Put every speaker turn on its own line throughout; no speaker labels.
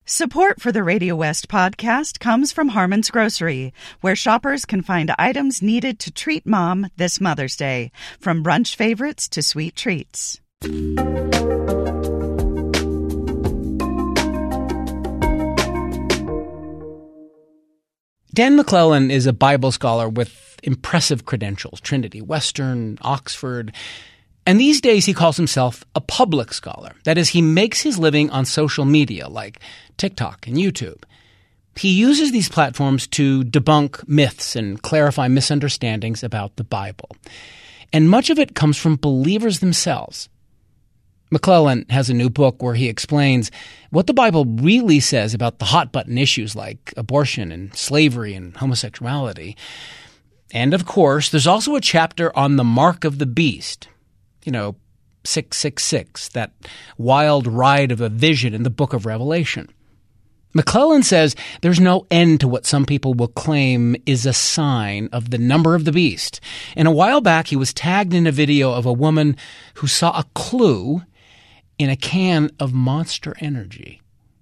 Support for the Radio West podcast comes from Harmon's Grocery, where shoppers can find items needed to treat Mom this Mother's Day, from brunch favorites to sweet treats.
Dan McClellan is a Bible scholar with impressive credentials, Trinity, Western, Oxford, and these days he calls himself a public scholar. That is, he makes his living on social media like TikTok and YouTube. He uses these platforms to debunk myths and clarify misunderstandings about the Bible. And much of it comes from believers themselves. McClellan has a new book where he explains what the Bible really says about the hot-button issues like abortion and slavery and homosexuality. And, of course, there's also a chapter on the mark of the beast. 666, that wild ride of a vision in the book of Revelation. McClellan says there's no end to what some people will claim is a sign of the number of the beast. And a while back, he was tagged in a video of a woman who saw a clue in a can of Monster Energy.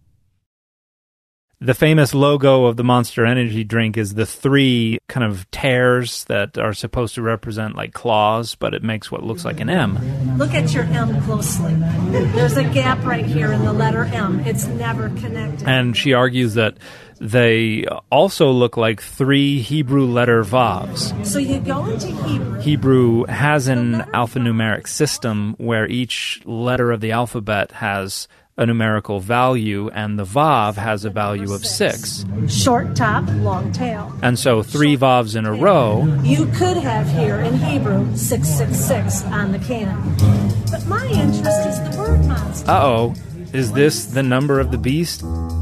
The famous logo of the Monster Energy drink is the three kind of tears that are supposed to represent like claws, but it makes what looks like an M.
Look at your M closely. There's a gap right here in the letter M. It's never connected.
And she argues that they also look like three Hebrew letter Vavs.
So you go into Hebrew.
Hebrew has an alphanumeric system where each letter of the alphabet has a numerical value, and the Vav has a value of 6.
Short top, long tail.
And so 3 Vavs in a row.
You could have here in Hebrew 666 on the can. But my interest is the word monster.
Uh-oh, is this the number of the beast?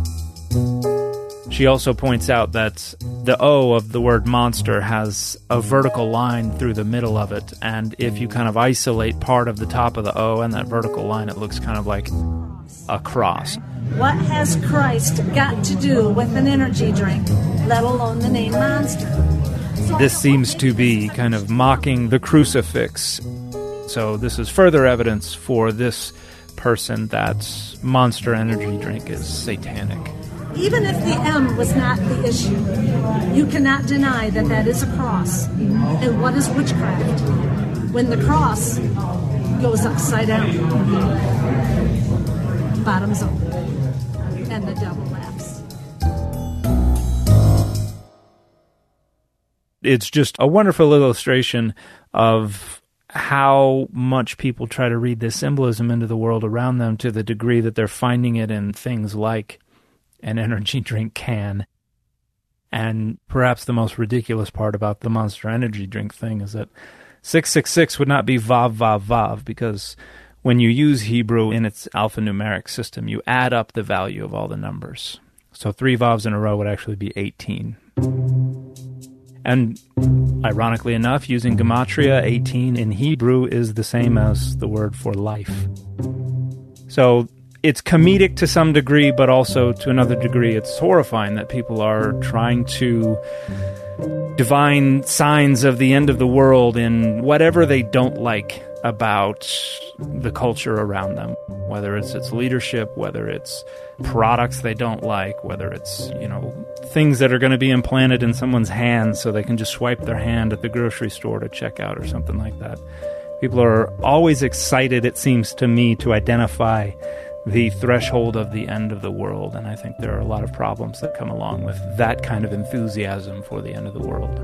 She also points out that the O of the word monster has a vertical line through the middle of it, and if you kind of isolate part of the top of the O and that vertical line, it looks kind of like a cross.
What has Christ got to do with an energy drink, let alone the name Monster?
This seems to be kind of mocking the crucifix. So this is further evidence for this person that Monster Energy drink is satanic.
Even if the M was not the issue, you cannot deny that that is a cross. And what is witchcraft? When the cross goes upside down, bottoms up, and the devil laughs.
It's just a wonderful illustration of how much people try to read this symbolism into the world around them, to the degree that they're finding it in things like an energy drink can. And perhaps the most ridiculous part about the Monster Energy drink thing is that 666 would not be Vav, Vav, Vav, because when you use Hebrew in its alphanumeric system, you add up the value of all the numbers. So 3 Vavs in a row would actually be 18. And ironically enough, using Gematria, 18 in Hebrew is the same as the word for life. So it's comedic to some degree, but also to another degree it's horrifying that people are trying to divine signs of the end of the world in whatever they don't like about the culture around them, whether it's its leadership, whether it's products they don't like, whether it's, things that are going to be implanted in someone's hands so they can just swipe their hand at the grocery store to check out or something like that. People are always excited, it seems to me, to identify the threshold of the end of the world, and I think there are a lot of problems that come along with that kind of enthusiasm for the end of the world.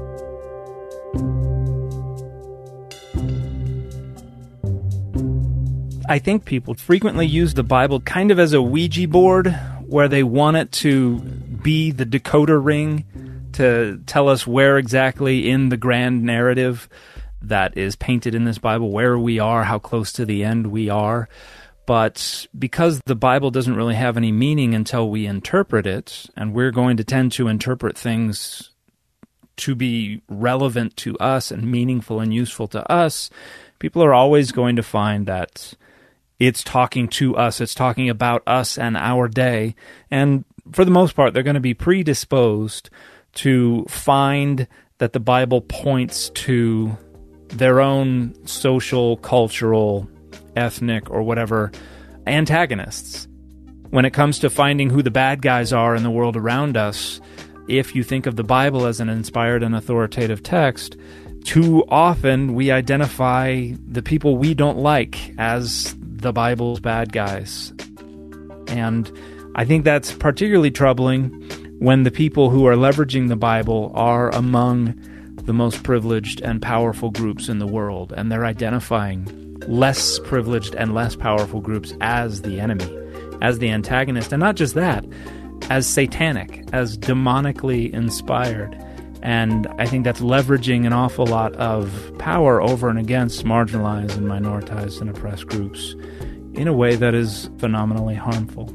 I think people frequently use the Bible kind of as a Ouija board, where they want it to be the decoder ring to tell us where exactly in the grand narrative that is painted in this Bible, where we are, how close to the end we are. But because the Bible doesn't really have any meaning until we interpret it, and we're going to tend to interpret things to be relevant to us and meaningful and useful to us, people are always going to find that it's talking to us, it's talking about us and our day, and for the most part, they're going to be predisposed to find that the Bible points to their own social, cultural, ethnic, or whatever antagonists. When it comes to finding who the bad guys are in the world around us, if you think of the Bible as an inspired and authoritative text, too often we identify the people we don't like as the Bible's bad guys. And I think that's particularly troubling when the people who are leveraging the Bible are among the most privileged and powerful groups in the world, and they're identifying less privileged and less powerful groups as the enemy, as the antagonist, and not just that, as satanic, as demonically inspired. And I think that's leveraging an awful lot of power over and against marginalized and minoritized and oppressed groups in a way that is phenomenally harmful.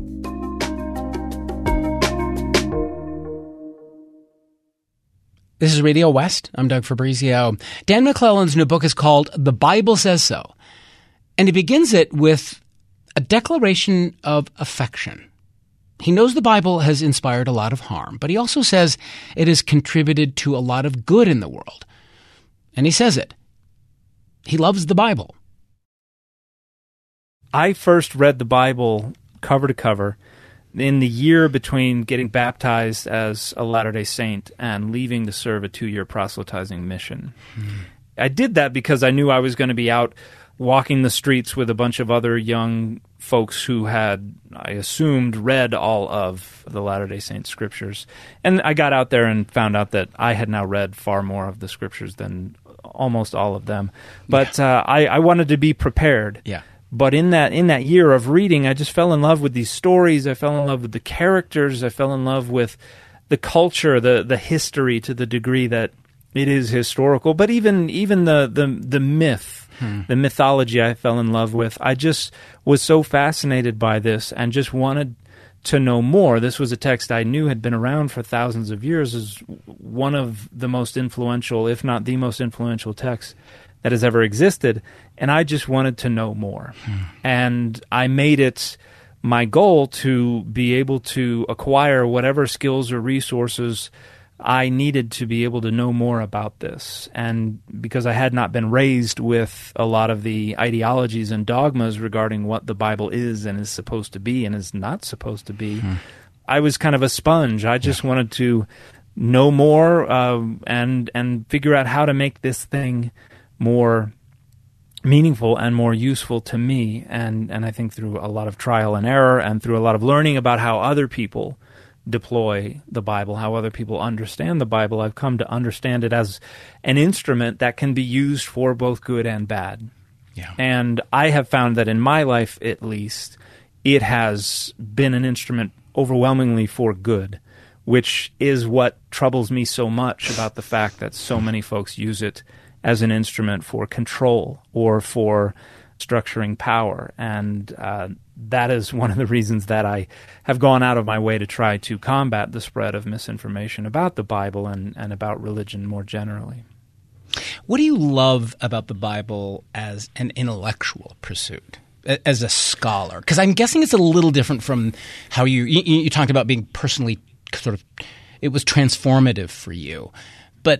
This is Radio West. I'm Doug Fabrizio. Dan McClelland's new book is called The Bible Says So, and he begins it with a declaration of affection. He knows the Bible has inspired a lot of harm, but he also says it has contributed to a lot of good in the world. And he says it. He loves the Bible.
I first read the Bible cover to cover in the year between getting baptized as a Latter-day Saint and leaving to serve a 2-year proselytizing mission. I did that because I knew I was going to be out walking the streets with a bunch of other young folks who had, I assumed, read all of the Latter-day Saint scriptures. And I got out there and found out that I had now read far more of the scriptures than almost all of them. But I wanted to be prepared.
Yeah.
But in that year of reading, I just fell in love with these stories. I fell in love with the characters. I fell in love with the culture, the history, to the degree that it is historical. But even the myth, the mythology, I fell in love with. I just was so fascinated by this and just wanted to know more. This was a text I knew had been around for thousands of years as one of the most influential, if not the most influential text that has ever existed, and I just wanted to know more. And I made it my goal to be able to acquire whatever skills or resources I needed to be able to know more about this. And because I had not been raised with a lot of the ideologies and dogmas regarding what the Bible is and is supposed to be and is not supposed to be, I was kind of a sponge. I just wanted to know more and figure out how to make this thing more meaningful and more useful to me. And I think through a lot of trial and error and through a lot of learning about how other people deploy the Bible, how other people understand the Bible, I've come to understand it as an instrument that can be used for both good and bad.
Yeah.
And I have found that in my life, at least, it has been an instrument overwhelmingly for good, which is what troubles me so much about the fact that so many folks use it as an instrument for control or for structuring power. And that is one of the reasons that I have gone out of my way to try to combat the spread of misinformation about the Bible and about religion more generally.
What do you love about the Bible as an intellectual pursuit, as a scholar? Because I'm guessing it's a little different from how you talked about being personally sort of, it was transformative for you. But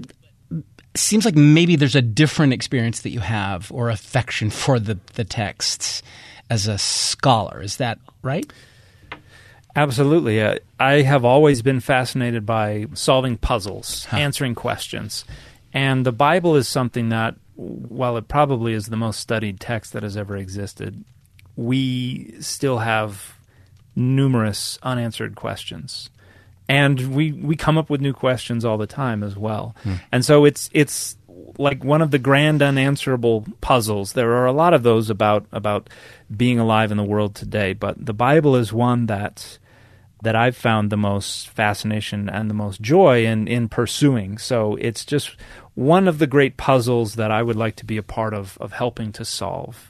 seems like maybe there's a different experience that you have or affection for the texts as a scholar. Is that right?
Absolutely. I have always been fascinated by solving puzzles, answering questions. And the Bible is something that, while it probably is the most studied text that has ever existed, we still have numerous unanswered questions. And we come up with new questions all the time as well. And so it's like one of the grand unanswerable puzzles. There are a lot of those about being alive in the world today, but the Bible is one that I've found the most fascination and the most joy in pursuing. So it's just one of the great puzzles that I would like to be a part of helping to solve.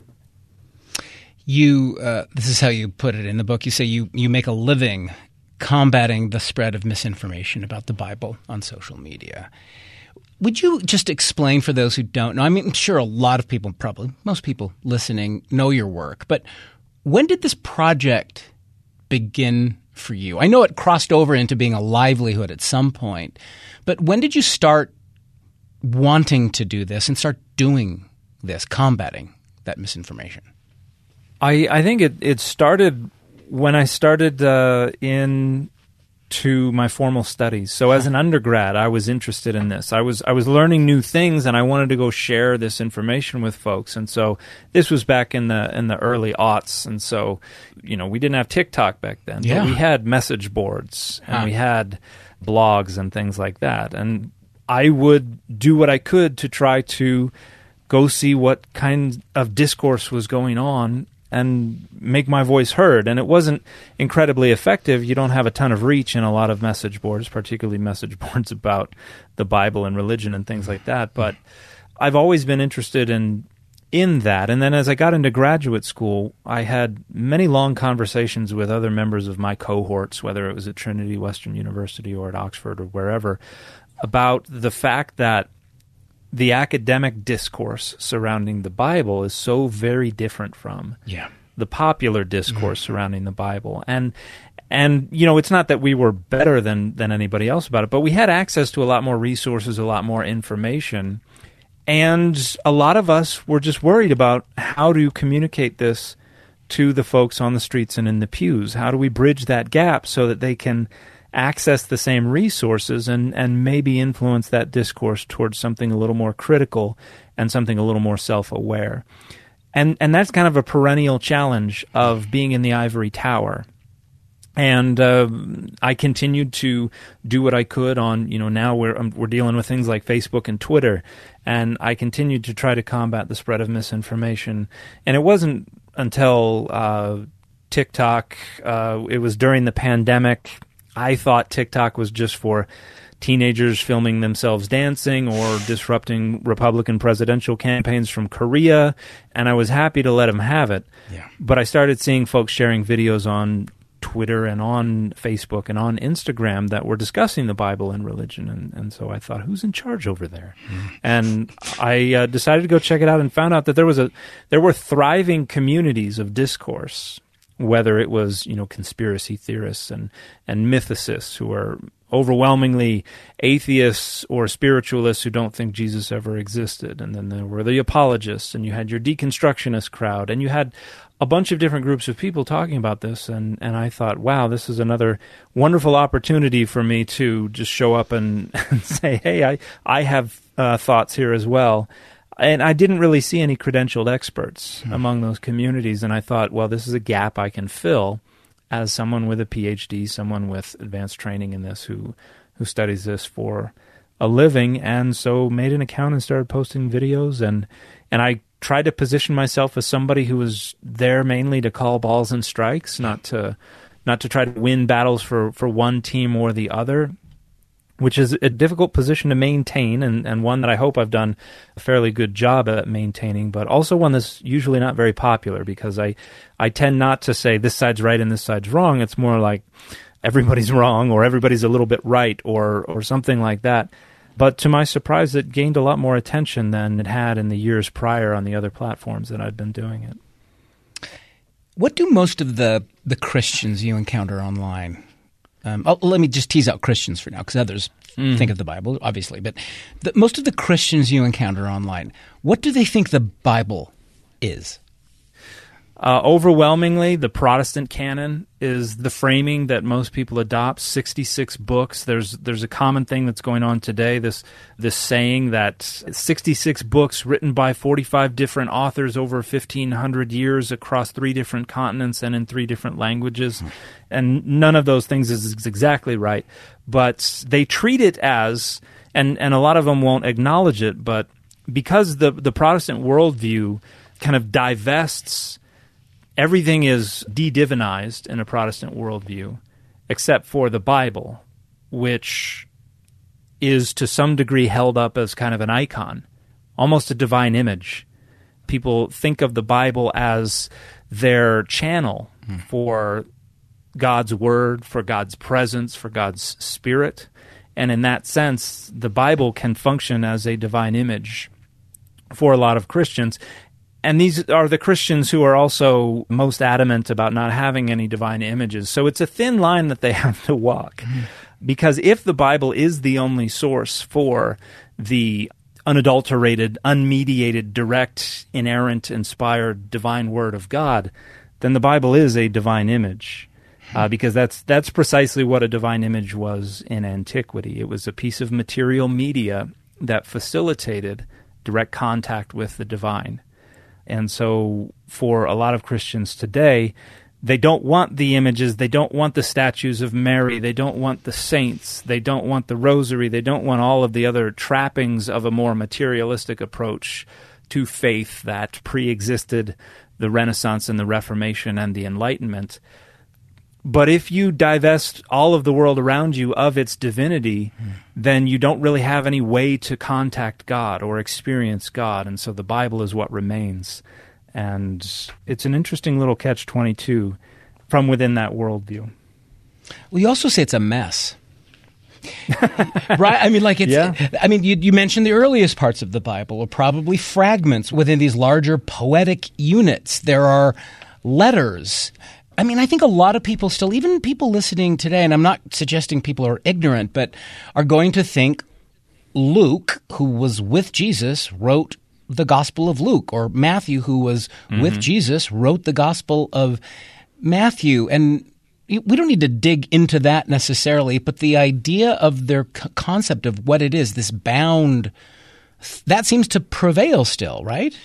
You this is how you put it in the book. You say you make a living combating the spread of misinformation about the Bible on social media. Would you just explain for those who don't know? I mean, I'm sure a lot of people, probably most people listening, know your work, but when did this project begin for you? I know it crossed over into being a livelihood at some point, but when did you start wanting to do this and start doing this, combating that misinformation?
I think it started When I started into my formal studies. So as an undergrad, I was interested in this. I was learning new things, and I wanted to go share this information with folks. And so this was back in the early aughts. And so, we didn't have TikTok back then, but we had message boards and we had blogs and things like that. And I would do what I could to try to go see what kind of discourse was going on and make my voice heard. And it wasn't incredibly effective. You don't have a ton of reach in a lot of message boards, particularly message boards about the Bible and religion and things like that. But I've always been interested in that. And then as I got into graduate school, I had many long conversations with other members of my cohorts, whether it was at Trinity Western University or at Oxford or wherever, about the fact that the academic discourse surrounding the Bible is so very different from the popular discourse surrounding the Bible. And it's not that we were better than anybody else about it, but we had access to a lot more resources, a lot more information. And a lot of us were just worried about how to communicate this to the folks on the streets and in the pews. How do we bridge that gap so that they can access the same resources and maybe influence that discourse towards something a little more critical and something a little more self-aware. And that's kind of a perennial challenge of being in the ivory tower. And I continued to do what I could on, now we're dealing with things like Facebook and Twitter, and I continued to try to combat the spread of misinformation. And it wasn't until TikTok, it was during the pandemic. I thought TikTok was just for teenagers filming themselves dancing or disrupting Republican presidential campaigns from Korea, and I was happy to let them have it. Yeah. But I started seeing folks sharing videos on Twitter and on Facebook and on Instagram that were discussing the Bible and religion, and so I thought, who's in charge over there? And I decided to go check it out and found out that there were thriving communities of discourse, whether it was, conspiracy theorists and mythicists who are overwhelmingly atheists or spiritualists who don't think Jesus ever existed. And then there were the apologists, and you had your deconstructionist crowd, and you had a bunch of different groups of people talking about this. And I thought, wow, this is another wonderful opportunity for me to just show up and say, hey, I have thoughts here as well. And I didn't really see any credentialed experts among those communities, and I thought, well, this is a gap I can fill as someone with a PhD, someone with advanced training in this who studies this for a living, and so made an account and started posting videos, and I tried to position myself as somebody who was there mainly to call balls and strikes, not to try to win battles for one team or the other, which is a difficult position to maintain, and one that I hope I've done a fairly good job at maintaining, but also one that's usually not very popular, because I tend not to say this side's right and this side's wrong. It's more like everybody's wrong or everybody's a little bit right or something like that. But to my surprise, it gained a lot more attention than it had in the years prior on the other platforms that I'd been doing it.
What do most of the Christians you encounter online? Let me just tease out Christians for now, because others think of the Bible, obviously. But most of the Christians you encounter online, what do they think the Bible is?
Overwhelmingly, the Protestant canon is the framing that most people adopt. 66 books. There's a common thing that's going on today. This saying that 66 books written by 45 different authors over 1,500 years across 3 different continents and in 3 different languages, and none of those things is exactly right. But they treat it as, and a lot of them won't acknowledge it, but because the Protestant worldview kind of divests. Everything is de-divinized in a Protestant worldview, except for the Bible, which is to some degree held up as kind of an icon, almost a divine image. People think of the Bible as their channel for God's Word, for God's presence, for God's Spirit. And in that sense, the Bible can function as a divine image for a lot of Christians. And these are the Christians who are also most adamant about not having any divine images. So it's a thin line that they have to walk. Because if the Bible is the only source for the unadulterated, unmediated, direct, inerrant, inspired, divine Word of God, then the Bible is a divine image. Because that's precisely what a divine image was in antiquity. It was a piece of material media that facilitated direct contact with the divine. And so for a lot of Christians today, they don't want the images, they don't want the statues of Mary, they don't want the saints, they don't want the rosary, they don't want all of the other trappings of a more materialistic approach to faith that pre-existed the Renaissance and the Reformation and the Enlightenment. But if you divest all of the world around you of its divinity, then you don't really have any way to contact God or experience God, and so the Bible is what remains. And it's an interesting little catch-22 from within that worldview.
Well, you also say it's a mess. Right? I mean, like it's.
Yeah.
I mean, you mentioned the earliest parts of the Bible are probably fragments within these larger poetic units. There are letters. I mean, I think a lot of people still, even people listening today, and I'm not suggesting people are ignorant, but are going to think Luke, who was with Jesus, wrote the Gospel of Luke, or Matthew, who was with Jesus, wrote the Gospel of Matthew. And we don't need to dig into that necessarily, but the idea of their concept of what it is, this bound, that seems to prevail still, right?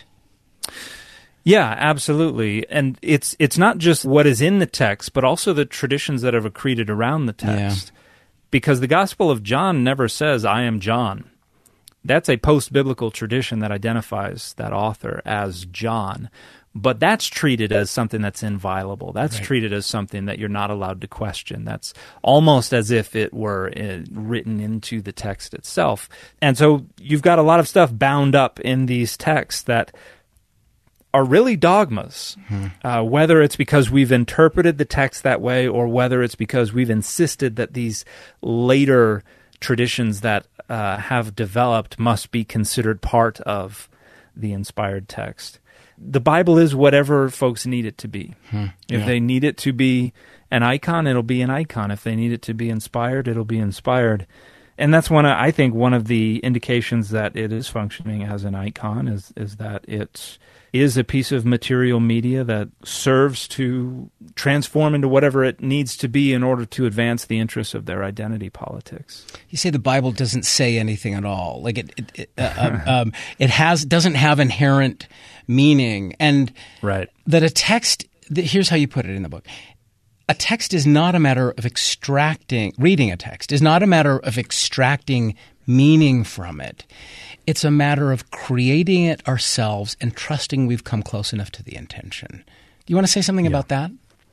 Yeah, absolutely. And it's not just what is in the text, but also the traditions that have accreted around the text. Yeah. Because the Gospel of John never says, I am John. That's a post-biblical tradition that identifies that author as John. But that's treated as something that's inviolable. That's treated as something that you're not allowed to question. That's almost as if it were written into the text itself. And so you've got a lot of stuff bound up in these texts that are really dogmas, whether it's because we've interpreted the text that way or whether it's because we've insisted that these later traditions that have developed must be considered part of the inspired text. The Bible is whatever folks need it to be. If they need it to be an icon, it'll be an icon. If they need it to be inspired, it'll be inspired. And that's I think one of the indications that it is functioning as an icon is that it is a piece of material media that serves to transform into whatever it needs to be in order to advance the interests of their identity politics.
You say the Bible doesn't say anything at all. Like it doesn't have inherent meaning, and that a text. Here's how you put it in the book. A text is not a matter of reading a text is not a matter of extracting meaning from it. It's a matter of creating it ourselves and trusting we've come close enough to the intention. Do you want to say something about that?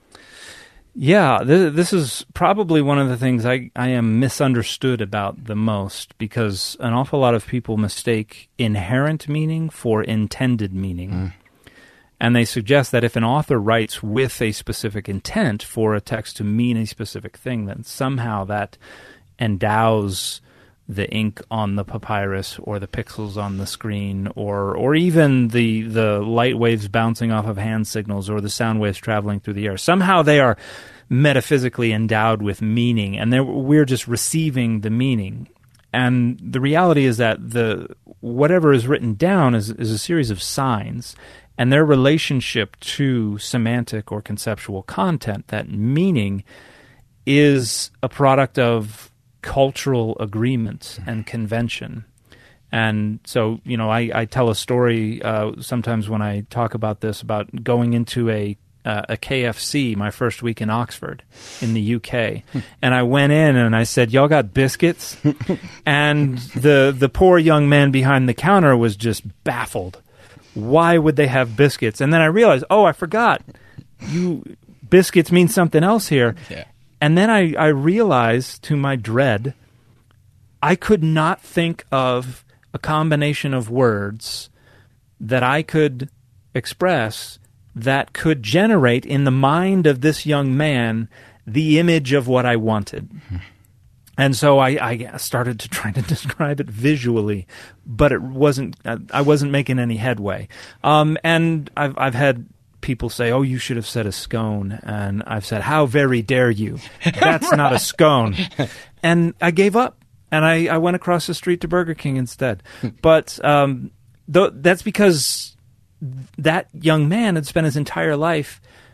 Yeah, this is probably one of the things I am misunderstood about the most, because an awful lot of people mistake inherent meaning for intended meaning. And they suggest that if an author writes with a specific intent for a text to mean a specific thing, then somehow that endows the ink on the papyrus or the pixels on the screen or even the light waves bouncing off of hand signals or the sound waves traveling through the air. Somehow they are metaphysically endowed with meaning, and we're just receiving the meaning. And the reality is that whatever is written down is a series of signs, and their relationship to semantic or conceptual content, that meaning, is a product of cultural agreement and convention. And so, I tell a story sometimes when I talk about this, about going into a KFC my first week in Oxford in the UK. And I went in and I said, y'all got biscuits? And the poor young man behind the counter was just baffled. Why would they have biscuits? And then I realized, I forgot. Biscuits mean something else here. Yeah. And then I realized, to my dread, I could not think of a combination of words that I could express that could generate in the mind of this young man the image of what I wanted. And so I started to try to describe it visually, but I wasn't making any headway. And I've had people say, "Oh, you should have said a scone," and I've said, "How very dare you? That's not a scone." And I gave up, and I went across the street to Burger King instead. But that's because that young man had spent his entire life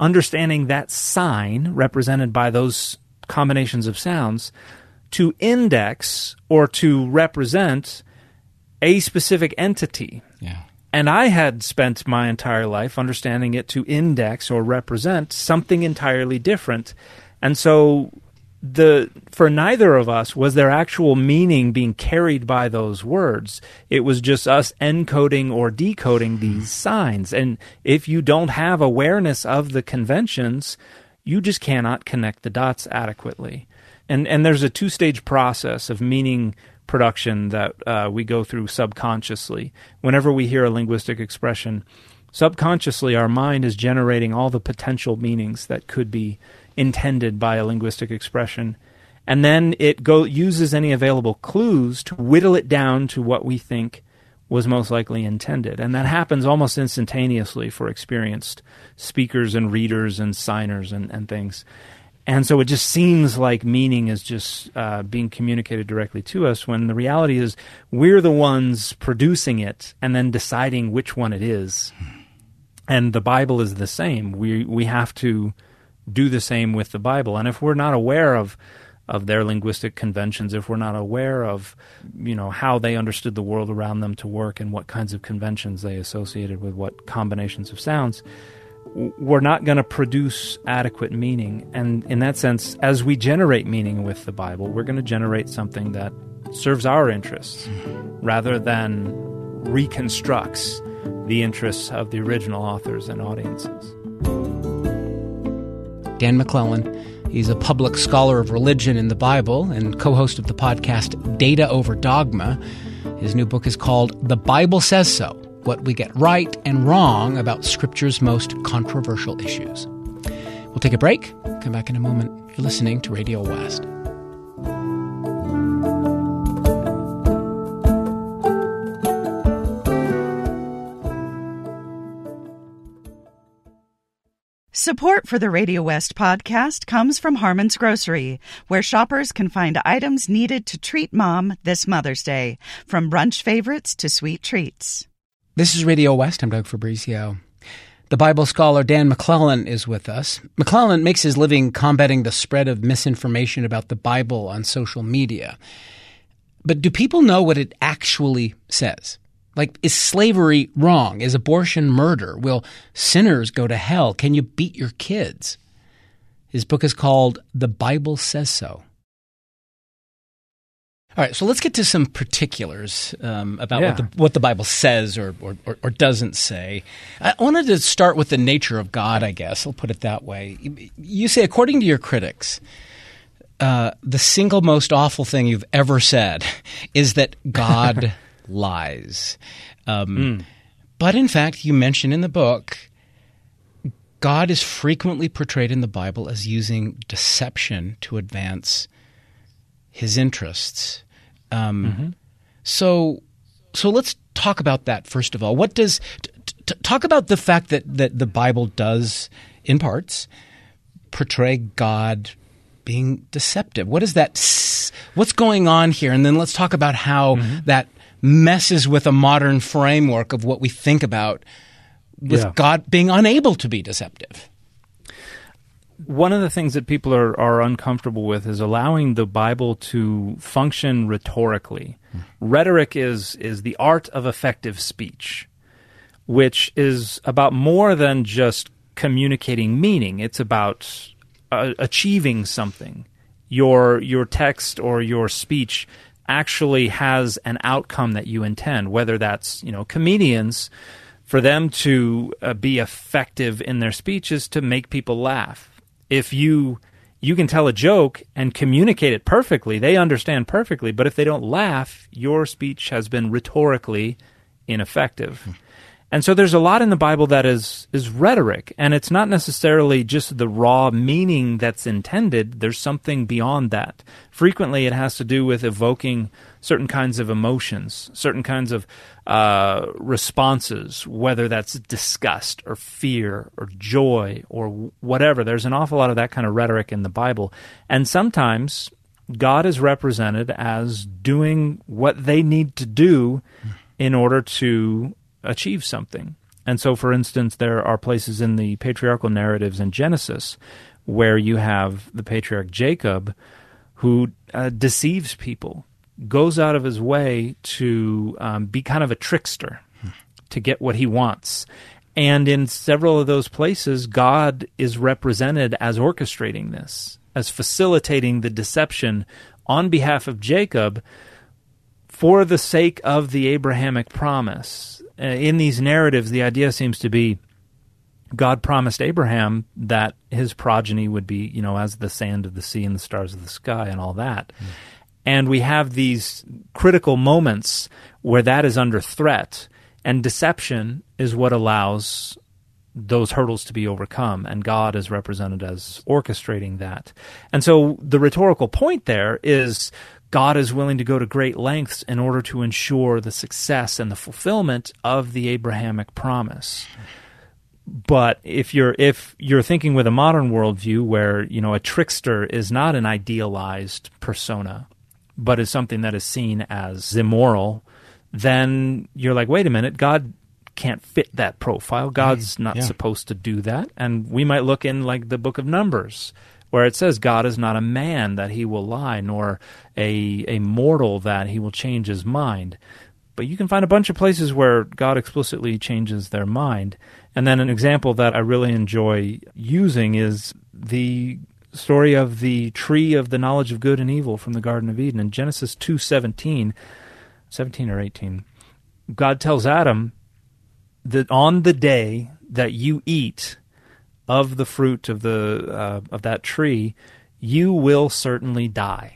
understanding that sign represented by those combinations of sounds to index or to represent a specific entity.
Yeah.
And I had spent my entire life understanding it to index or represent something entirely different. And so for neither of us was there actual meaning being carried by those words. It was just us encoding or decoding these signs. And if you don't have awareness of the conventions, you just cannot connect the dots adequately. And there's a two-stage process of meaning production that we go through subconsciously. Whenever we hear a linguistic expression, subconsciously our mind is generating all the potential meanings that could be intended by a linguistic expression. And then it uses any available clues to whittle it down to what we think was most likely intended. And that happens almost instantaneously for experienced speakers and readers and signers and things. And so it just seems like meaning is just being communicated directly to us, when the reality is we're the ones producing it and then deciding which one it is. And the Bible is the same. We have to do the same with the Bible. And if we're not aware of their linguistic conventions, if we're not aware of, how they understood the world around them to work and what kinds of conventions they associated with what combinations of sounds, we're not going to produce adequate meaning. And in that sense, as we generate meaning with the Bible, we're going to generate something that serves our interests rather than reconstructs the interests of the original authors and audiences.
Dan McClellan, he's a public scholar of religion in the Bible and co-host of the podcast Data Over Dogma. His new book is called The Bible Says So: What We Get Right and Wrong About Scripture's Most Controversial Issues. We'll take a break. Come back in a moment. You're listening to Radio West.
Support for the Radio West podcast comes from Harmon's Grocery, where shoppers can find items needed to treat Mom this Mother's Day, from brunch favorites to sweet treats.
This is Radio West. I'm Doug Fabrizio. The Bible scholar Dan McClellan is with us. McClellan makes his living combating the spread of misinformation about the Bible on social media. But do people know what it actually says? Like, is slavery wrong? Is abortion murder? Will sinners go to hell? Can you beat your kids? His book is called The Bible Says So. All right, so let's get to some particulars about what the Bible says or doesn't say. I wanted to start with the nature of God, I guess. I'll put it that way. You say, according to your critics, the single most awful thing you've ever said is that God lies. But in fact, you mention in the book, God is frequently portrayed in the Bible as using deception to advance his interests. So let's talk about that first of all. What does talk about the fact that the Bible does, in parts, portray God being deceptive. What is that? What's going on here? And then let's talk about how that messes with a modern framework of what we think about with God being unable to be deceptive.
One of the things that people are uncomfortable with is allowing the Bible to function rhetorically. Rhetoric is the art of effective speech, which is about more than just communicating meaning. It's about achieving something. Your text or your speech actually has an outcome that you intend, whether that's, comedians, for them to be effective in their speech is to make people laugh. If you can tell a joke and communicate it perfectly, they understand perfectly, but if they don't laugh, your speech has been rhetorically ineffective. And so there's a lot in the Bible that is rhetoric, and it's not necessarily just the raw meaning that's intended. There's something beyond that. Frequently, it has to do with evoking certain kinds of emotions, certain kinds of responses, whether that's disgust or fear or joy or whatever. There's an awful lot of that kind of rhetoric in the Bible. And sometimes God is represented as doing what they need to do in order to achieve something. And so, for instance, there are places in the patriarchal narratives in Genesis where you have the patriarch Jacob who deceives people, goes out of his way to be kind of a trickster to get what he wants. And in several of those places, God is represented as orchestrating this, as facilitating the deception on behalf of Jacob for the sake of the Abrahamic promise. In these narratives, the idea seems to be God promised Abraham that his progeny would be, as the sand of the sea and the stars of the sky and all that. And we have these critical moments where that is under threat, and deception is what allows those hurdles to be overcome, and God is represented as orchestrating that. And so the rhetorical point there is God is willing to go to great lengths in order to ensure the success and the fulfillment of the Abrahamic promise. But if you're thinking with a modern worldview where, a trickster is not an idealized persona, but is something that is seen as immoral, then you're like, wait a minute, God can't fit that profile. God's not supposed to do that. And we might look in like the book of Numbers, where it says God is not a man that he will lie, nor a mortal that he will change his mind. But you can find a bunch of places where God explicitly changes their mind. And then an example that I really enjoy using is the story of the tree of the knowledge of good and evil from the Garden of Eden. In Genesis 2:17, 17 or 18, God tells Adam that on the day that you eat of the fruit of that tree, you will certainly die.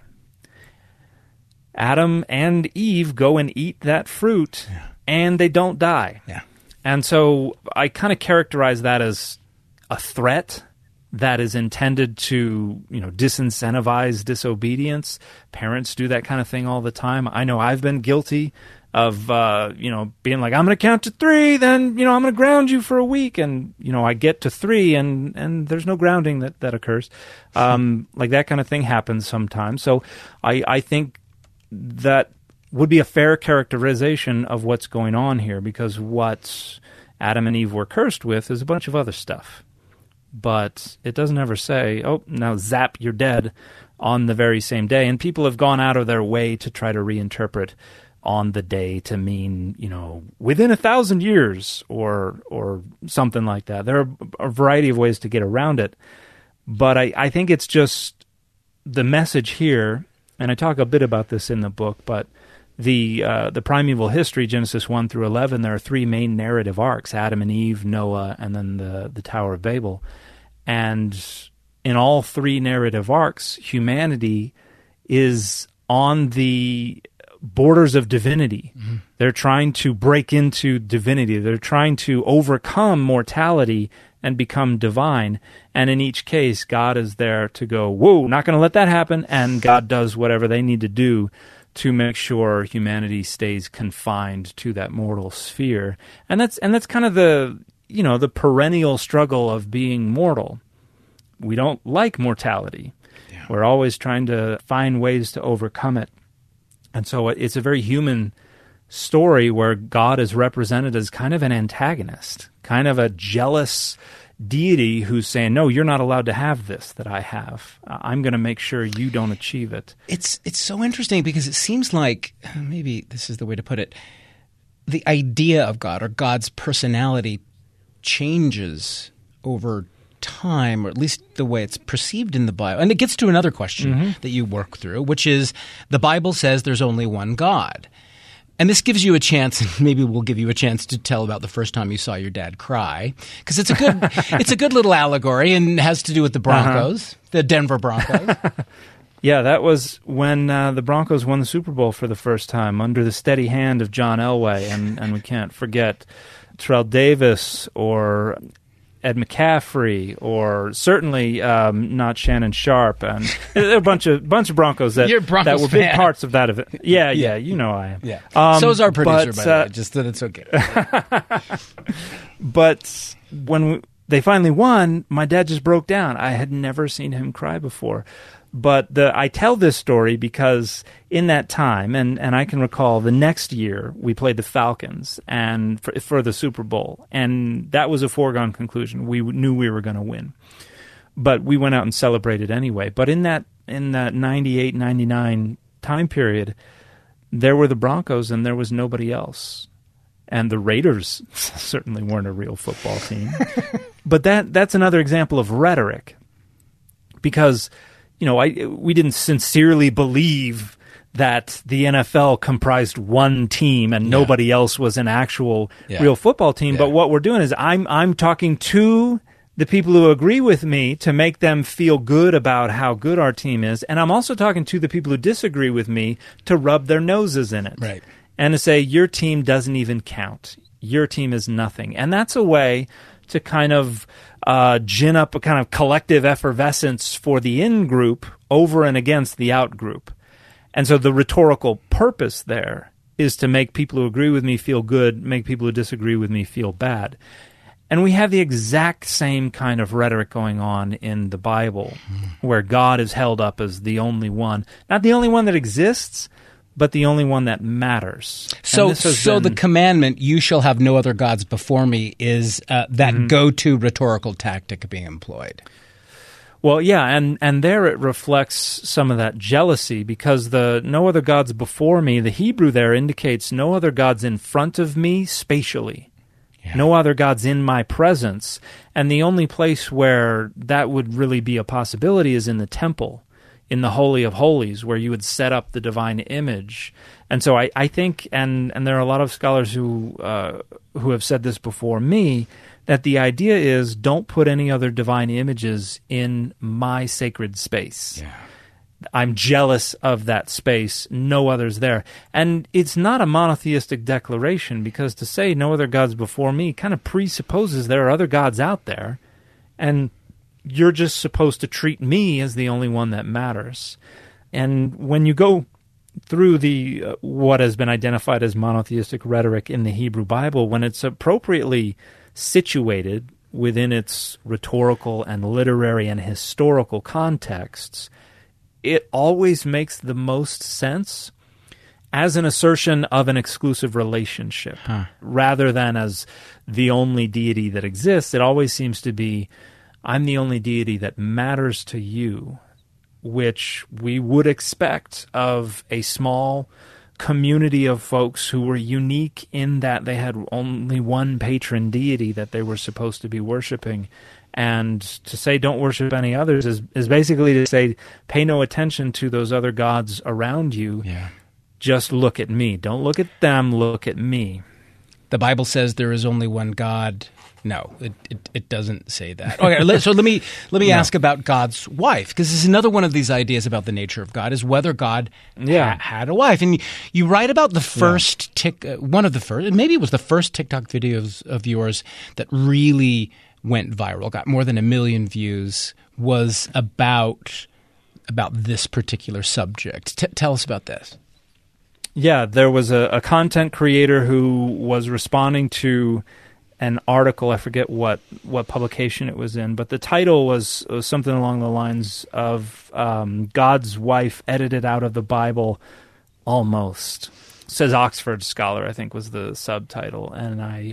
Adam and Eve go and eat that fruit, and they don't die.
Yeah.
And so I kind of characterize that as a threat that is intended to, disincentivize disobedience. Parents do that kind of thing all the time. I know I've been guilty of, being like, I'm going to count to 3, then, I'm going to ground you for a week. And, I get to 3 and there's no grounding that occurs. Like that kind of thing happens sometimes. So I think that would be a fair characterization of what's going on here, because what Adam and Eve were cursed with is a bunch of other stuff. But it doesn't ever say, oh, now zap, you're dead on the very same day. And people have gone out of their way to try to reinterpret on the day to mean, within 1,000 years or something like that. There are a variety of ways to get around it. But I think it's just the message here, and I talk a bit about this in the book, but the primeval history, Genesis 1 through 11, there are 3 main narrative arcs: Adam and Eve, Noah, and then the Tower of Babel. And in all 3 narrative arcs, humanity is on the borders of divinity. Mm-hmm. They're trying to break into divinity. They're trying to overcome mortality and become divine. And in each case, God is there to go, whoa, not going to let that happen. And God does whatever they need to do to make sure humanity stays confined to that mortal sphere. And that's kind of the perennial struggle of being mortal. We don't like mortality. Yeah. We're always trying to find ways to overcome it. And so it's a very human story where God is represented as kind of an antagonist, kind of a jealous deity who's saying, no, you're not allowed to have this that I have. I'm going to make sure you don't achieve it.
It's so interesting because it seems like, maybe this is the way to put it, the idea of God or God's personality changes over time, or at least the way it's perceived in the Bible. And it gets to another question that you work through, which is the Bible says there's only one God. And this gives you a chance, and maybe we'll give you a chance to tell about the first time you saw your dad cry, because it's a good little allegory and has to do with the Broncos, the Denver Broncos.
Yeah, that was when the Broncos won the Super Bowl for the first time under the steady hand of John Elway, and we can't forget Terrell Davis or Ed McCaffrey, or certainly not Shannon Sharp, and there are a bunch of Broncos that were big parts of that event. Yeah, I am.
Yeah. So is our producer, by the way, just that it's okay.
But when they finally won, my dad just broke down. I had never seen him cry before. But I tell this story because in that time, and I can recall the next year we played the Falcons and for the Super Bowl, and that was a foregone conclusion. We knew we were going to win, but we went out and celebrated anyway. But in that 98, 99 time period, there were the Broncos and there was nobody else, and the Raiders certainly weren't a real football team. But that's another example of rhetoric, because we didn't sincerely believe that the NFL comprised one team and nobody else was an actual real football team. Yeah. But what we're doing is I'm talking to the people who agree with me to make them feel good about how good our team is, and I'm also talking to the people who disagree with me to rub their noses in it.
Right.
And to say, your team doesn't even count. Your team is nothing. And that's a way to kind of gin up a kind of collective effervescence for the in-group over and against the out-group. And so the rhetorical purpose there is to make people who agree with me feel good, make people who disagree with me feel bad. And we have the exact same kind of rhetoric going on in the Bible, where God is held up as the only one. Not the only one that exists, but the only one that matters.
So the commandment, you shall have no other gods before me, is that go-to rhetorical tactic being employed.
Well, yeah, and there it reflects some of that jealousy, because the no other gods before me, the Hebrew there indicates no other gods in front of me spatially. Yeah. No other gods in my presence. And the only place where that would really be a possibility is in the temple, in the Holy of Holies, where you would set up the divine image. And so I think, and there are a lot of scholars who have said this before me, that the idea is don't put any other divine images in my sacred space. Yeah. I'm jealous of that space. No others there. And it's not a monotheistic declaration, because to say no other gods before me kind of presupposes there are other gods out there, and you're just supposed to treat me as the only one that matters. And when you go through the what has been identified as monotheistic rhetoric in the Hebrew Bible, when it's appropriately situated within its rhetorical and literary and historical contexts, it always makes the most sense as an assertion of an exclusive relationship. Rather than as the only deity that exists. It always seems to be, I'm the only deity that matters to you, which we would expect of a small community of folks who were unique in that they had only one patron deity that they were supposed to be worshiping. And to say don't worship any others is basically to say pay no attention to those other gods around you. Yeah. Just look at me. Don't look at them, look at me.
The Bible says there is only one God. No, it doesn't say that. Okay, so let me ask about God's wife, because this is another one of these ideas about the nature of God, is whether God had a wife. And you write about the first one of the first, and maybe it was the first TikTok videos of yours that really went viral, got more than 1 million views, was about this particular subject. Tell us about this.
Yeah, there was a content creator who was responding to an article. I forget what publication it was in, but the title was something along the lines of God's wife edited out of the Bible almost. Says Oxford Scholar, I think was the subtitle. And I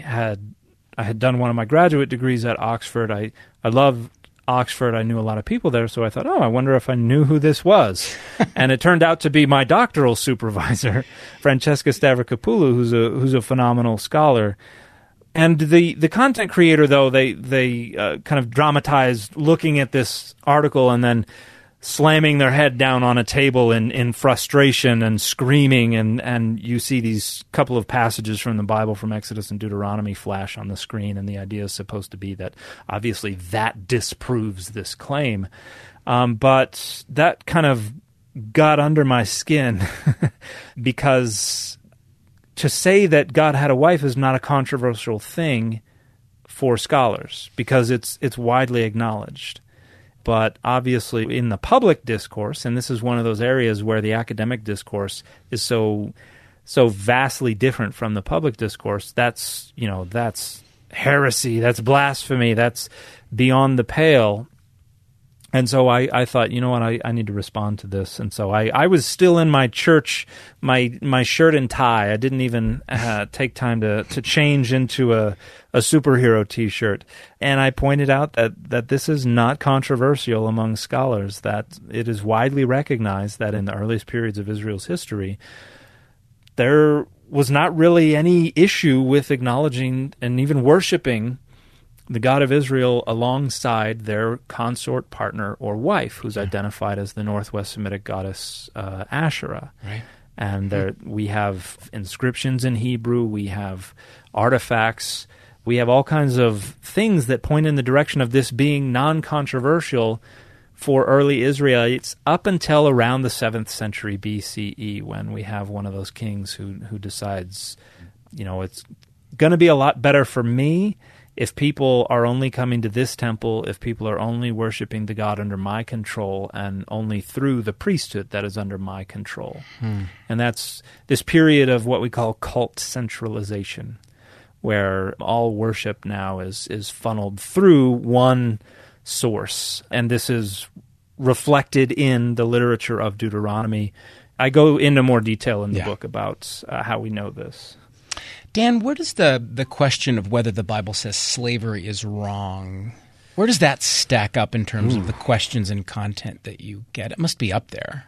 had done one of my graduate degrees at Oxford. I love Oxford. I knew a lot of people there, so I thought, I wonder if I knew who this was. And it turned out to be my doctoral supervisor, Francesca Stavrokopoulou, who's a phenomenal scholar. And the content creator, though, they kind of dramatized looking at this article and then slamming their head down on a table in frustration and screaming, and you see these couple of passages from the Bible, from Exodus and Deuteronomy, flash on the screen, and the idea is supposed to be that obviously that disproves this claim. But that kind of got under my skin because to say that God had a wife is not a controversial thing for scholars, because it's widely acknowledged. But obviously in the public discourse, and this is one of those areas where the academic discourse is so vastly different from the public discourse, that's heresy, that's blasphemy, that's beyond the pale. And so I thought, you know what, I need to respond to this. And so I was still in my church, my shirt and tie. I didn't even take time to change into a superhero T-shirt. And I pointed out that this is not controversial among scholars, that it is widely recognized that in the earliest periods of Israel's history, there was not really any issue with acknowledging and even worshiping the God of Israel alongside their consort, partner, or wife, who's identified as the Northwest Semitic goddess Asherah.
Right.
And we have inscriptions in Hebrew, we have artifacts, we have all kinds of things that point in the direction of this being non-controversial for early Israelites up until around the 7th century BCE, when we have one of those kings who decides, it's going to be a lot better for me if people are only coming to this temple, if people are only worshiping the God under my control and only through the priesthood that is under my control. And that's this period of what we call cult centralization, where all worship now is funneled through one source. And this is reflected in the literature of Deuteronomy. I go into more detail in the book about how we know this.
Dan, where does the question of whether the Bible says slavery is wrong, where does that stack up in terms of the questions and content that you get? It must be up there.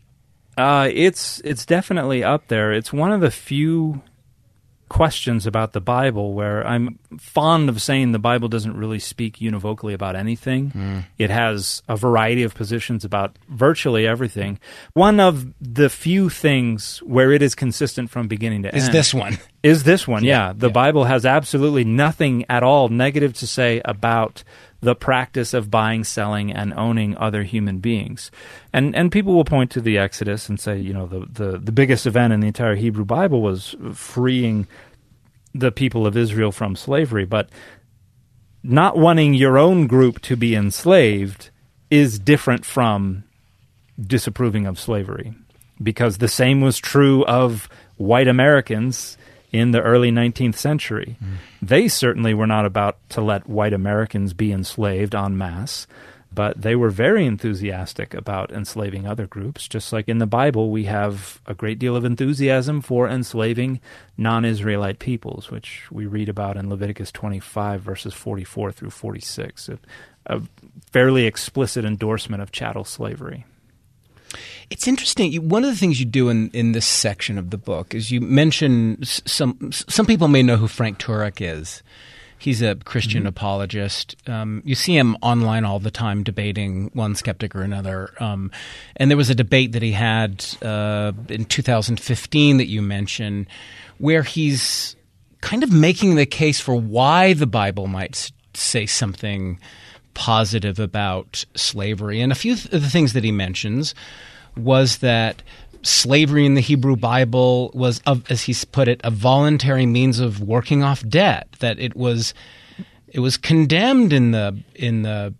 It's definitely up there. It's one of the few questions about the Bible where I'm fond of saying the Bible doesn't really speak univocally about anything. It has a variety of positions about virtually everything. One of the few things where it is consistent from beginning to end
is this one.
The Bible has absolutely nothing at all negative to say about the practice of buying, selling, and owning other human beings. And people will point to the Exodus and say, the biggest event in the entire Hebrew Bible was freeing the people of Israel from slavery. But not wanting your own group to be enslaved is different from disapproving of slavery, because the same was true of white Americans in the early 19th century. They certainly were not about to let white Americans be enslaved en masse, but they were very enthusiastic about enslaving other groups. Just like in the Bible, we have a great deal of enthusiasm for enslaving non-Israelite peoples, which we read about in Leviticus 25, verses 44 through 46, a fairly explicit endorsement of chattel slavery.
It's interesting. One of the things you do in this section of the book is you mention some people may know who Frank Turek is. He's a Christian apologist. You see him online all the time debating one skeptic or another. And there was a debate that he had in 2015 that you mentioned, where he's kind of making the case for why the Bible might say something positive about slavery. And a few of the things that he mentions was that slavery in the Hebrew Bible was, as he's put it, a voluntary means of working off debt. That it was condemned in the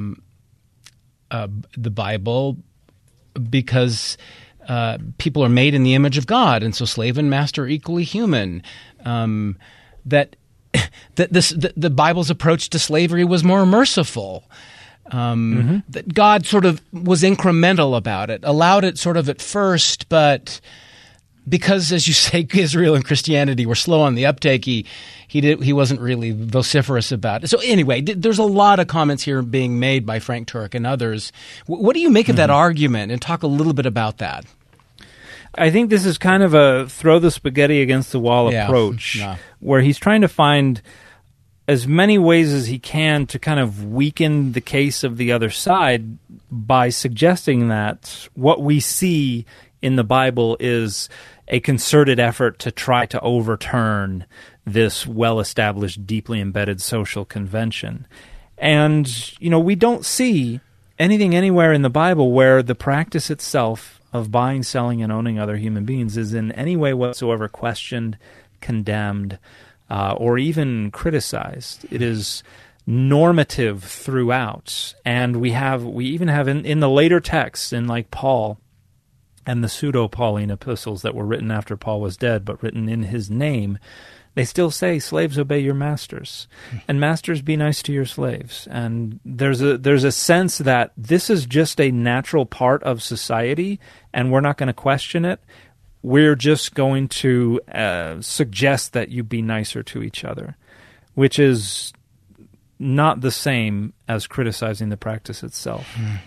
Bible because people are made in the image of God, and so slave and master are equally human. That the Bible's approach to slavery was more merciful. That God sort of was incremental about it, allowed it sort of at first, but because, as you say, Israel and Christianity were slow on the uptake, he wasn't really vociferous about it. So anyway, there's a lot of comments here being made by Frank Turek and others. What do you make of that argument? And talk a little bit about that.
I think this is kind of a throw the spaghetti against the wall approach, where he's trying to find as many ways as he can to kind of weaken the case of the other side by suggesting that what we see in the Bible is a concerted effort to try to overturn this well-established, deeply embedded social convention. And, we don't see anything anywhere in the Bible where the practice itself of buying, selling, and owning other human beings is in any way whatsoever questioned, condemned, or even criticized. It is normative throughout. And we even have in the later texts, in like Paul and the pseudo-Pauline epistles that were written after Paul was dead, but written in his name, they still say slaves obey your masters, and masters be nice to your slaves. And there's a sense that this is just a natural part of society, and we're not going to question it. We're just going to suggest that you be nicer to each other, which is not the same as criticizing the practice itself.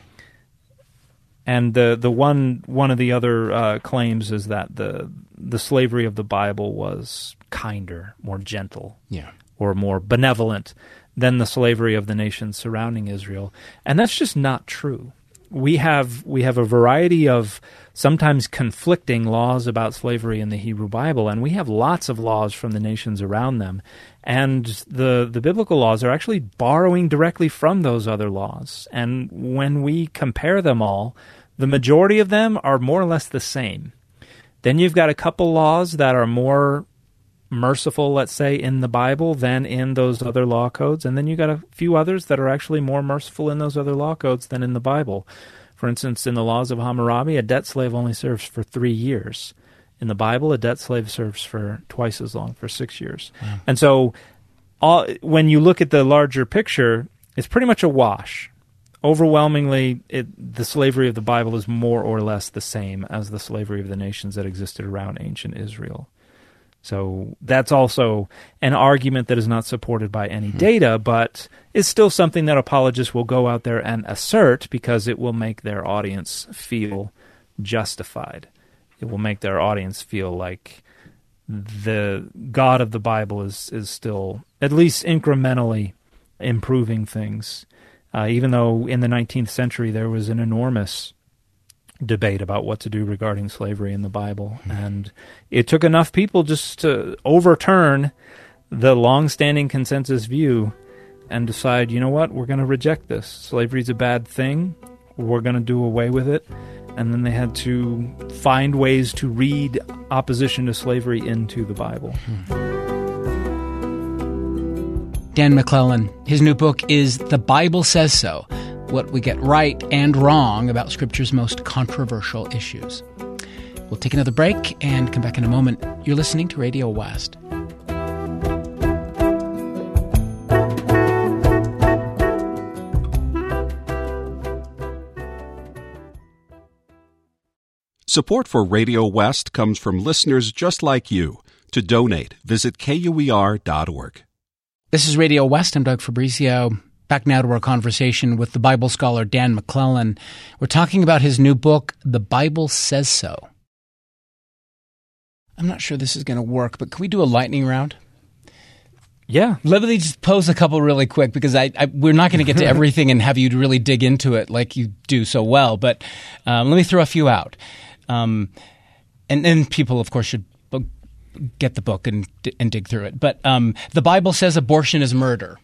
And the one of the other claims is that the slavery of the Bible was kinder, more gentle, or more benevolent than the slavery of the nations surrounding Israel, and that's just not true. We have a variety of sometimes conflicting laws about slavery in the Hebrew Bible, and we have lots of laws from the nations around them. And the biblical laws are actually borrowing directly from those other laws. And when we compare them all, the majority of them are more or less the same. Then you've got a couple laws that are more merciful, let's say, in the Bible than in those other law codes, and then you got a few others that are actually more merciful in those other law codes than in the Bible. For instance, in the laws of Hammurabi, a debt slave only serves for 3 years. In the Bible, a debt slave serves for twice as long, for 6 years. Wow. And so when you look at the larger picture, it's pretty much a wash. Overwhelmingly, the slavery of the Bible is more or less the same as the slavery of the nations that existed around ancient Israel. So that's also an argument that is not supported by any data, but is still something that apologists will go out there and assert because it will make their audience feel justified. It will make their audience feel like the God of the Bible is still at least incrementally improving things, even though in the 19th century there was an enormous debate about what to do regarding slavery in the Bible. And it took enough people just to overturn the long-standing consensus view and decide, you know what, we're going to reject this. Slavery's a bad thing. We're going to do away with it. And then they had to find ways to read opposition to slavery into the Bible.
Dan McClellan, his new book is The Bible Says So: What We Get Right and Wrong About Scripture's Most Controversial Issues. We'll take another break and come back in a moment. You're listening to Radio West.
Support for Radio West comes from listeners just like you. To donate, visit KUER.org.
This is Radio West. I'm Doug Fabrizio. Back now to our conversation with the Bible scholar Dan McClellan. We're talking about his new book, The Bible Says So. I'm not sure this is going to work, but can we do a lightning round?
Yeah.
Let me just pose a couple really quick, because we're not going to get to everything and have you really dig into it like you do so well. But let me throw a few out. And then people, of course, should get the book and dig through it. But the Bible says abortion is murder.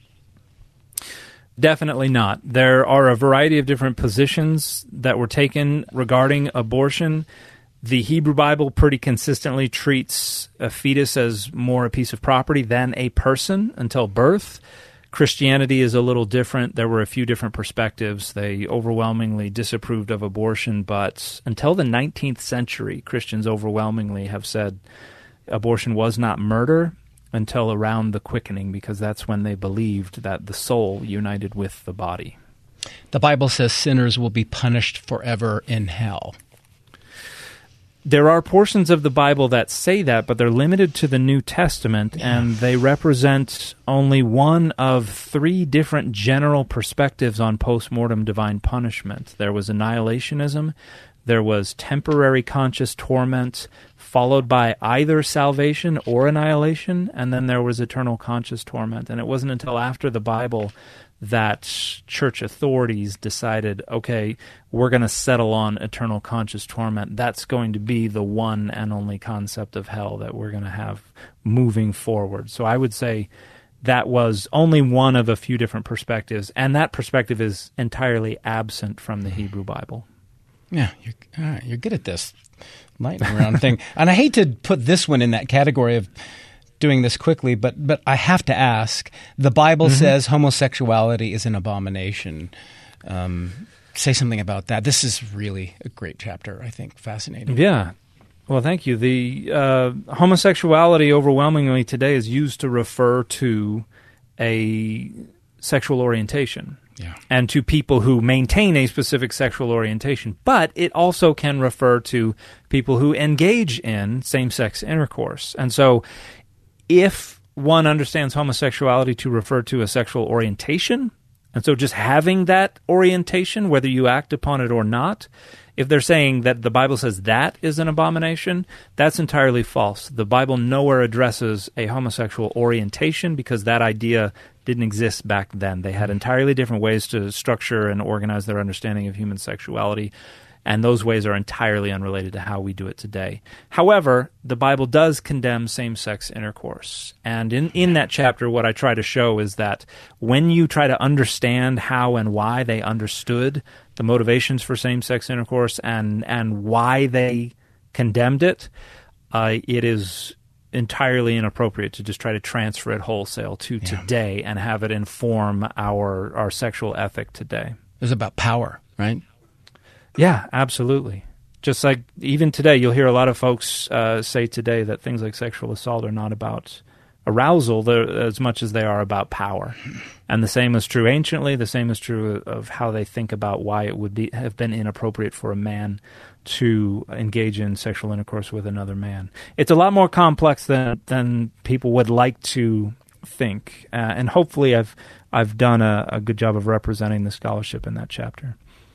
Definitely not. There are a variety of different positions that were taken regarding abortion. The Hebrew Bible pretty consistently treats a fetus as more a piece of property than a person until birth. Christianity is a little different. There were a few different perspectives. They overwhelmingly disapproved of abortion, but until the 19th century, Christians overwhelmingly have said abortion was not murder until around the quickening, because that's when they believed that the soul united with the body.
The Bible says sinners will be punished forever in hell.
There are portions of the Bible that say that, but they're limited to the New Testament, and they represent only one of 3 different general perspectives on post-mortem divine punishment. There was annihilationism, there was temporary conscious torment, followed by either salvation or annihilation, and then there was eternal conscious torment. And it wasn't until after the Bible that church authorities decided, okay, we're going to settle on eternal conscious torment. That's going to be the one and only concept of hell that we're going to have moving forward. So I would say that was only one of a few different perspectives, and that perspective is entirely absent from the Hebrew Bible.
Yeah, you're good at this lightning round thing. And I hate to put this one in that category of doing this quickly, but I have to ask. The Bible says homosexuality is an abomination. Say something about that. This is really a great chapter, I think. Fascinating.
Yeah. Well, thank you. The homosexuality overwhelmingly today is used to refer to a sexual orientation.
Yeah.
And to people who maintain a specific sexual orientation. But it also can refer to people who engage in same-sex intercourse. And so if one understands homosexuality to refer to a sexual orientation, and so just having that orientation, whether you act upon it or not, if they're saying that the Bible says that is an abomination, that's entirely false. The Bible nowhere addresses a homosexual orientation because that idea didn't exist back then. They had entirely different ways to structure and organize their understanding of human sexuality, and those ways are entirely unrelated to how we do it today. However, the Bible does condemn same-sex intercourse. And in that chapter, what I try to show is that when you try to understand how and why they understood the motivations for same-sex intercourse and why they condemned it, it is entirely inappropriate to just try to transfer it wholesale to today and have it inform our sexual ethic today.
It was about power, right?
Yeah, absolutely. Just like even today, you'll hear a lot of folks say today that things like sexual assault are not about arousal as much as they are about power. And the same is true anciently. The same is true of how they think about why it would have been inappropriate for a man to engage in sexual intercourse with another man. It's a lot more complex than people would like to think. And hopefully I've done a good job of representing the scholarship in that chapter.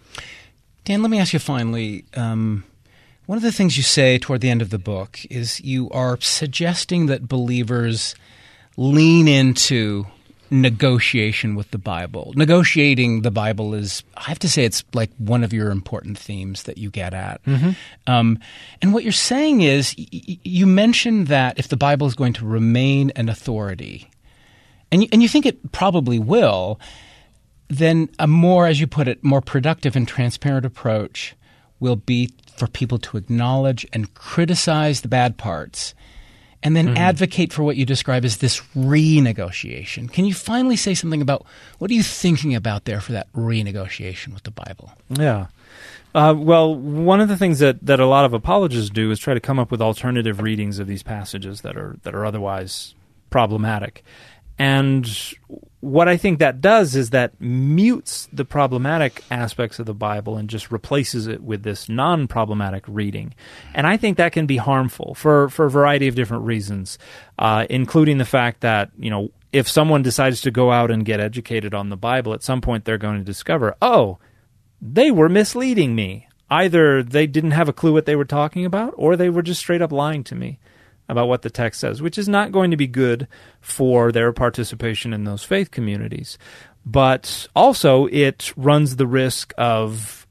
Dan, let me ask you finally, one of the things you say toward the end of the book is you are suggesting that believers lean into negotiation with the Bible. Negotiating the Bible is, I have to say, it's like one of your important themes that you get at. Mm-hmm. And what you're saying is, you mentioned that if the Bible is going to remain an authority, and you think it probably will, then a more, as you put it, more productive and transparent approach will be for people to acknowledge and criticize the bad parts and then advocate for what you describe as this renegotiation. Can you finally say something about what are you thinking about there for that renegotiation with the Bible?
Yeah. Well, one of the things that a lot of apologists do is try to come up with alternative readings of these passages that are otherwise problematic. And what I think that does is that mutes the problematic aspects of the Bible and just replaces it with this non-problematic reading. And I think that can be harmful for a variety of different reasons, including the fact that, if someone decides to go out and get educated on the Bible, at some point they're going to discover, oh, they were misleading me. Either they didn't have a clue what they were talking about, or they were just straight up lying to me about what the text says, which is not going to be good for their participation in those faith communities. But also it runs the risk of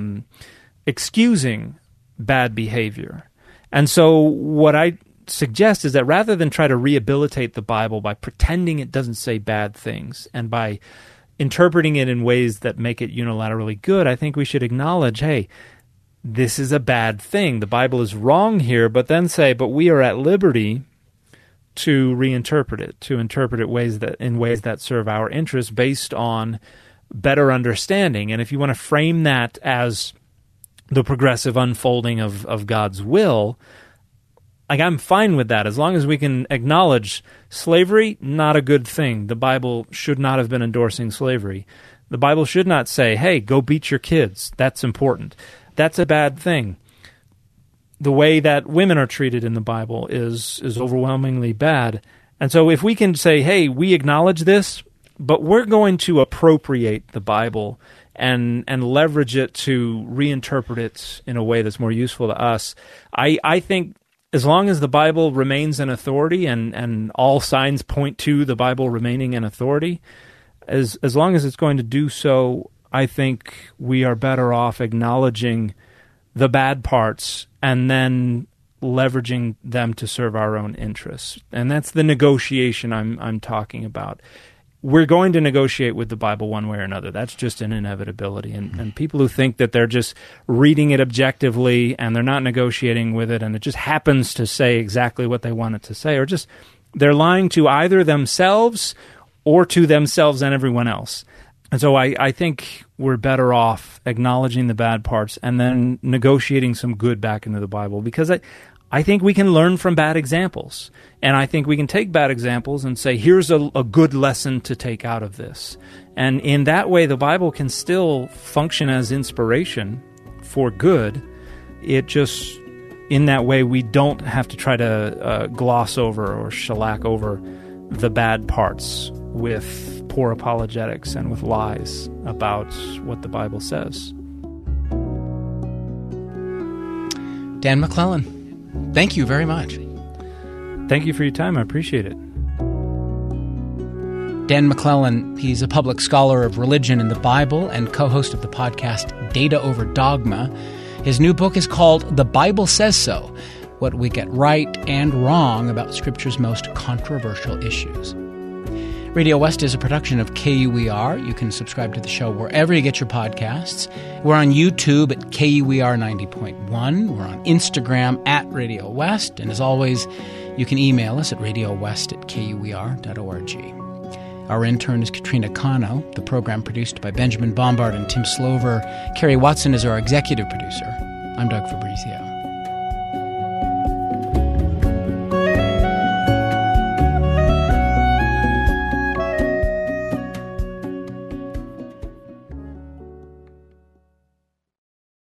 excusing bad behavior. And so what I suggest is that rather than try to rehabilitate the Bible by pretending it doesn't say bad things and by interpreting it in ways that make it unilaterally good, I think we should acknowledge, hey, this is a bad thing. The Bible is wrong here, but then say, but we are at liberty to reinterpret it, to interpret it in ways that serve our interests based on better understanding. And if you want to frame that as the progressive unfolding of God's will, I'm fine with that, as long as we can acknowledge slavery, not a good thing. The Bible should not have been endorsing slavery. The Bible should not say, hey, go beat your kids. That's important. That's a bad thing. The way that women are treated in the Bible is overwhelmingly bad. And so if we can say, hey, we acknowledge this, but we're going to appropriate the Bible and leverage it to reinterpret it in a way that's more useful to us, I think as long as the Bible remains an authority and all signs point to the Bible remaining an authority, as long as it's going to do so, I think we are better off acknowledging the bad parts and then leveraging them to serve our own interests. And that's the negotiation I'm talking about. We're going to negotiate with the Bible one way or another. That's just an inevitability. And people who think that they're just reading it objectively and they're not negotiating with it and it just happens to say exactly what they want it to say, or they're lying to either themselves or to themselves and everyone else. And so I think we're better off acknowledging the bad parts and then negotiating some good back into the Bible, because I think we can learn from bad examples. And I think we can take bad examples and say, here's a good lesson to take out of this. And in that way, the Bible can still function as inspiration for good. It just, in that way, we don't have to try to gloss over or shellac over the bad parts with poor apologetics and with lies about what the Bible says.
Dan McClellan, thank you very much.
Thank you for your time. I appreciate it.
Dan McClellan, he's a public scholar of religion and the Bible and co-host of the podcast Data Over Dogma. His new book is called The Bible Says So: What We Get Right and Wrong About Scripture's Most Controversial Issues. Radio West is a production of KUER. You can subscribe to the show wherever you get your podcasts. We're on YouTube at KUER 90.1. We're on Instagram at Radio West. And as always, you can email us at radiowest@kuer.org. Our intern is Katrina Cano. The program produced by Benjamin Bombard and Tim Slover. Carrie Watson is our executive producer. I'm Doug Fabrizio.